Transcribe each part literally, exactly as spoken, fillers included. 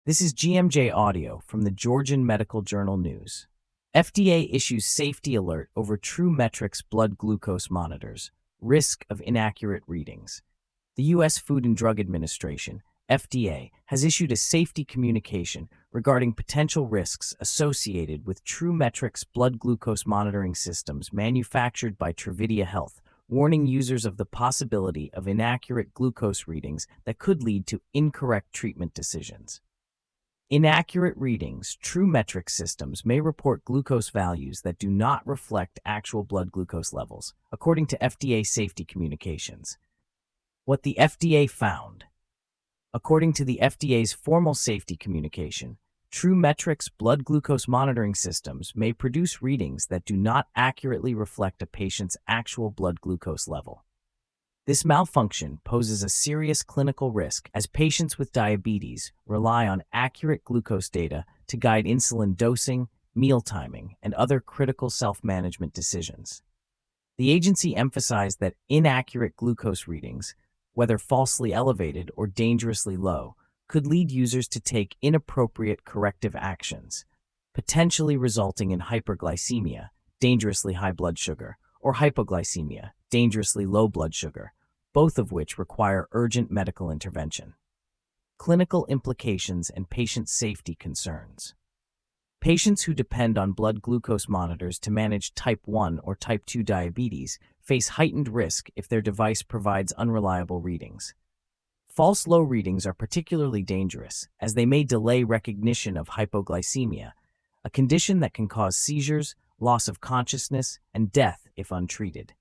This is G M J Audio from the Georgian Medical Journal News. F D A issues safety alert over TrueMetrix blood glucose monitors, risk of inaccurate readings. The U S Food and Drug Administration, F D A, has issued a safety communication regarding potential risks associated with TrueMetrix blood glucose monitoring systems manufactured by Trevidia Health, warning users of the possibility of inaccurate glucose readings that could lead to incorrect treatment decisions. Inaccurate readings. TrueMetrix systems may report glucose values that do not reflect actual blood glucose levels, according to F D A safety communications. What the F D A found. According to the F D A's formal safety communication, TrueMetrix blood glucose monitoring systems may produce readings that do not accurately reflect a patient's actual blood glucose level. This malfunction poses a serious clinical risk as patients with diabetes rely on accurate glucose data to guide insulin dosing, meal timing, and other critical self-management decisions. The agency emphasized that inaccurate glucose readings, whether falsely elevated or dangerously low, could lead users to take inappropriate corrective actions, potentially resulting in hyperglycemia, dangerously high blood sugar, or hypoglycemia, dangerously low blood sugar, both of which require urgent medical intervention. Clinical implications and patient safety concerns. Patients who depend on blood glucose monitors to manage type one or type two diabetes face heightened risk if their device provides unreliable readings. False low readings are particularly dangerous as they may delay recognition of hypoglycemia, a condition that can cause seizures, loss of consciousness, and death if untreated.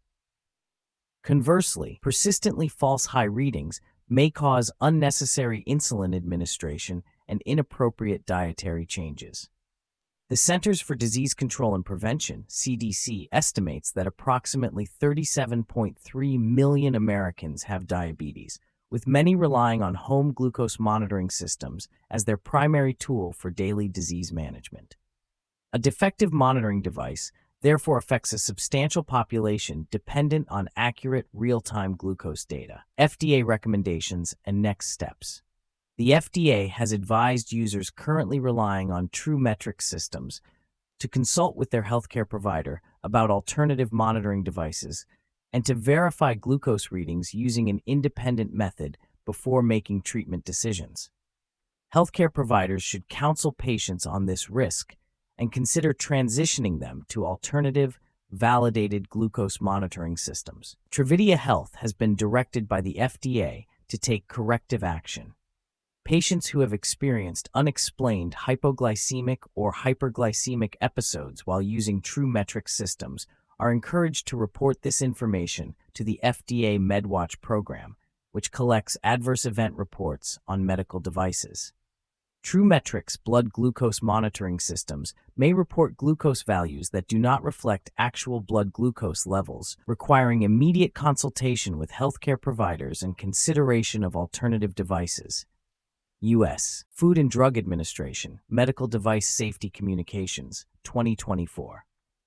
Conversely, persistently false high readings may cause unnecessary insulin administration and inappropriate dietary changes. The Centers for Disease Control and Prevention, C D C, estimates that approximately thirty-seven point three million Americans have diabetes, with many relying on home glucose monitoring systems as their primary tool for daily disease management. A defective monitoring device therefore affects a substantial population dependent on accurate real-time glucose data. F D A recommendations and next steps. The F D A has advised users currently relying on TrueMetrix systems to consult with their healthcare provider about alternative monitoring devices and to verify glucose readings using an independent method before making treatment decisions. Healthcare providers should counsel patients on this risk and consider transitioning them to alternative, validated glucose monitoring systems. Trevidia Health has been directed by the F D A to take corrective action. Patients who have experienced unexplained hypoglycemic or hyperglycemic episodes while using TrueMetrix systems are encouraged to report this information to the F D A MedWatch program, which collects adverse event reports on medical devices. TrueMetrix blood glucose monitoring systems may report glucose values that do not reflect actual blood glucose levels, requiring immediate consultation with healthcare providers and consideration of alternative devices. U S Food and Drug Administration, Medical Device Safety Communications, twenty twenty-four.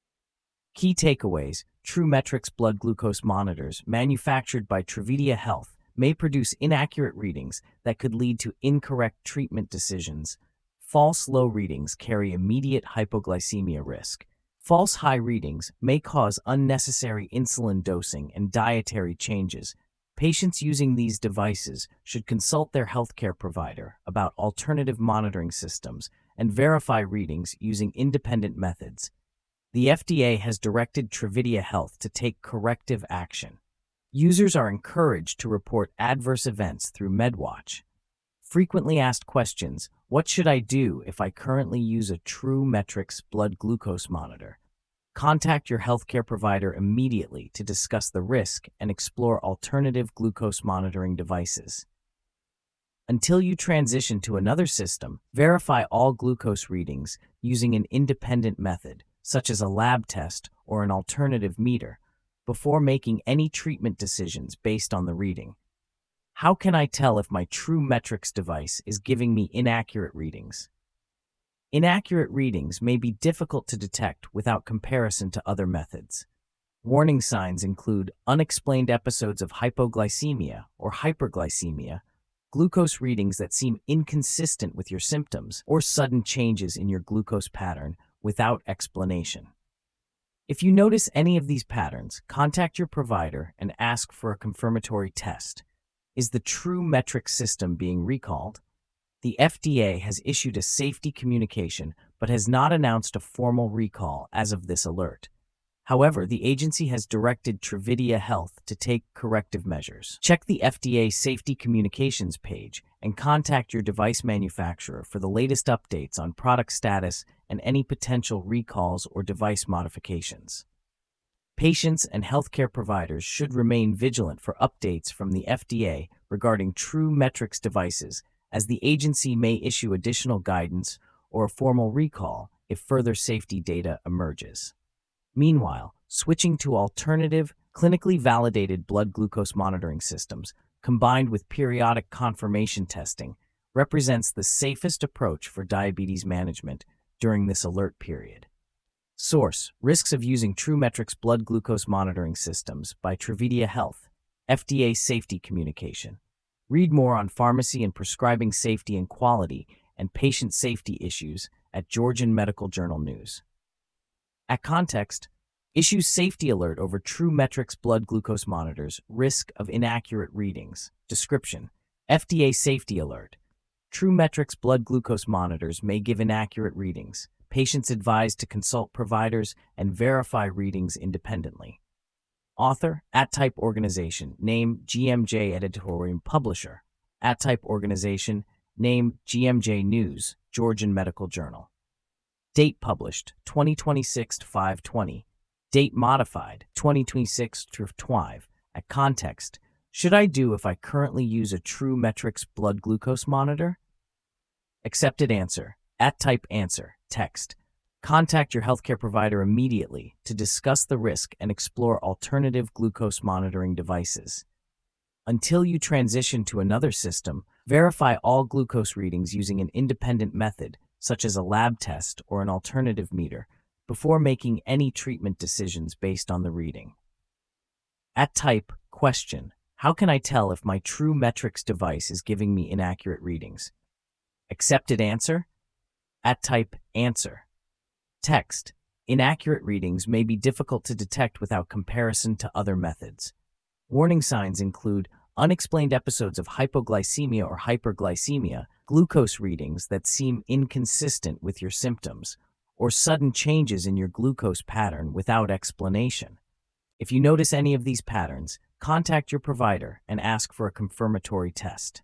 Key takeaways. TrueMetrix blood glucose monitors manufactured by Trevidia Health may produce inaccurate readings that could lead to incorrect treatment decisions. False low readings carry immediate hypoglycemia risk. False high readings may cause unnecessary insulin dosing and dietary changes. Patients using these devices should consult their healthcare provider about alternative monitoring systems and verify readings using independent methods. The F D A has directed Trevidia Health to take corrective action. Users are encouraged to report adverse events through MedWatch. Frequently asked questions: what should I do if I currently use a TrueMetrix blood glucose monitor? Contact your healthcare provider immediately to discuss the risk and explore alternative glucose monitoring devices. Until you transition to another system, verify all glucose readings using an independent method, such as a lab test or an alternative meter, before making any treatment decisions based on the reading. How can I tell if my TrueMetrix device is giving me inaccurate readings? Inaccurate readings may be difficult to detect without comparison to other methods. Warning signs include unexplained episodes of hypoglycemia or hyperglycemia, glucose readings that seem inconsistent with your symptoms, or sudden changes in your glucose pattern without explanation. If you notice any of these patterns, contact your provider and ask for a confirmatory test. Is the TrueMetrix system being recalled? The F D A has issued a safety communication but has not announced a formal recall as of this alert. However, the agency has directed Trividia Health to take corrective measures. Check the F D A Safety Communications page and contact your device manufacturer for the latest updates on product status and any potential recalls or device modifications. Patients and healthcare providers should remain vigilant for updates from the F D A regarding TrueMetrix devices, as the agency may issue additional guidance or a formal recall if further safety data emerges. Meanwhile, switching to alternative, clinically validated blood glucose monitoring systems combined with periodic confirmation testing represents the safest approach for diabetes management during this alert period. Source: Risks of using TrueMetrix blood glucose monitoring systems by Trividia Health, F D A Safety Communication. Read more on pharmacy and prescribing safety and quality and patient safety issues at Georgian Medical Journal News. At Context, issues safety alert over TrueMetrix blood glucose monitors, risk of inaccurate readings. Description: F D A safety alert. TrueMetrix blood glucose monitors may give inaccurate readings. Patients advised to consult providers and verify readings independently. Author: AtType Organization. Name: G M J Editorial Publisher. AtType Organization. Name: G M J News, Georgian Medical Journal. Date published: twenty twenty-six to five twenty. Date modified: twenty twenty-six to five. At Context: Should I do if I currently use a TrueMetrix blood glucose monitor? Accepted answer: AtType answer. Text: Contact your healthcare provider immediately to discuss the risk and explore alternative glucose monitoring devices. Until you transition to another system, verify all glucose readings using an independent method, such as a lab test or an alternative meter, before making any treatment decisions based on the reading. At Type: Question: How can I tell if my TrueMetrix device is giving me inaccurate readings? Accepted answer: At Type: Answer. Text: Inaccurate readings may be difficult to detect without comparison to other methods. Warning signs include unexplained episodes of hypoglycemia or hyperglycemia, glucose readings that seem inconsistent with your symptoms, or sudden changes in your glucose pattern without explanation. If you notice any of these patterns, contact your provider and ask for a confirmatory test.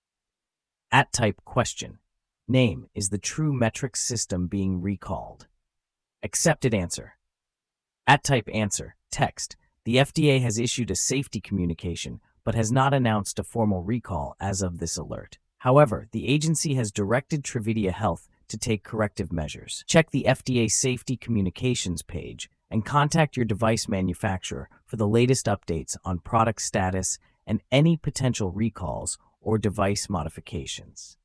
At Type: Question: Name: Is the TrueMetrix system being recalled? Accepted answer: At Type answer. Text: The F D A has issued a safety communication but has not announced a formal recall as of this alert. However, the agency has directed Trividia Health to take corrective measures. Check the F D A Safety Communications page and contact your device manufacturer for the latest updates on product status and any potential recalls or device modifications.